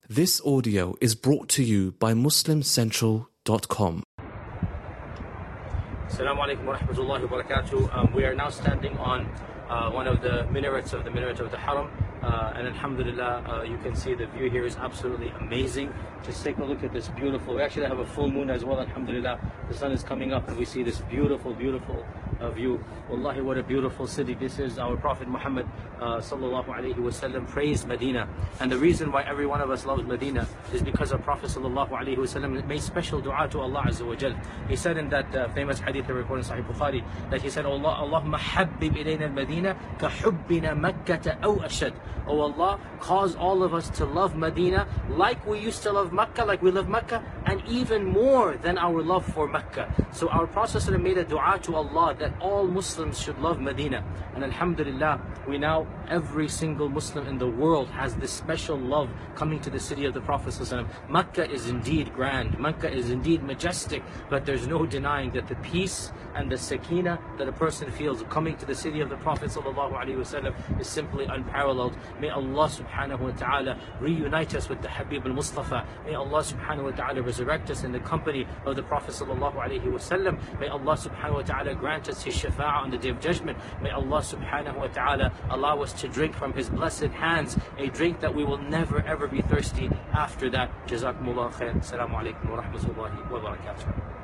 This audio is brought to you by MuslimCentral.com. Assalamu alaikum wa rahmatullahi wa barakatuh. We are now standing on one of the minarets of the minaret of the Haram, and alhamdulillah, you can see the view here is absolutely amazing. Just take a look at this beautiful, we actually have a full moon as well, alhamdulillah. The sun is coming up and we see this beautiful view. Wallahi, what a beautiful city this is. Our Prophet Muhammad sallallahu alaihi wasallam praised Medina, and the reason why every one of us loves Medina is because our Prophet sallallahu alaihi wasallam made special dua to Allah Azza wa Jal. He said in that famous hadith that recorded in Sahih Bukhari, that he said, Allahumma habbib ilayna al-Madina ka hubbina Makkah aw ashad. Oh Allah, cause all of us to love Medina like we used to love Makkah, like we love Makkah, and even more than our love for Makkah. So our Prophet made a dua to Allah that all Muslims should love Medina. And alhamdulillah, we now, every single Muslim in the world has this special love coming to the city of the Prophet. Makkah is indeed grand, Makkah is indeed majestic, but there's no denying that the peace and the sakina that a person feels coming to the city of the Prophet is simply unparalleled. May Allah subhanahu wa ta'ala reunite us with the Habib al-Mustafa. May Allah subhanahu wa ta'ala resurrect us in the company of the Prophet sallallahu alaihi wasallam. May Allah subhanahu wa ta'ala grant us his shafa'ah on the Day of Judgment. May Allah subhanahu wa ta'ala allow us to drink from his blessed hands, a drink that we will never ever be thirsty after that. Jazakumullah khair. Assalamu alaikum wa rahmatullahi wa barakatuh.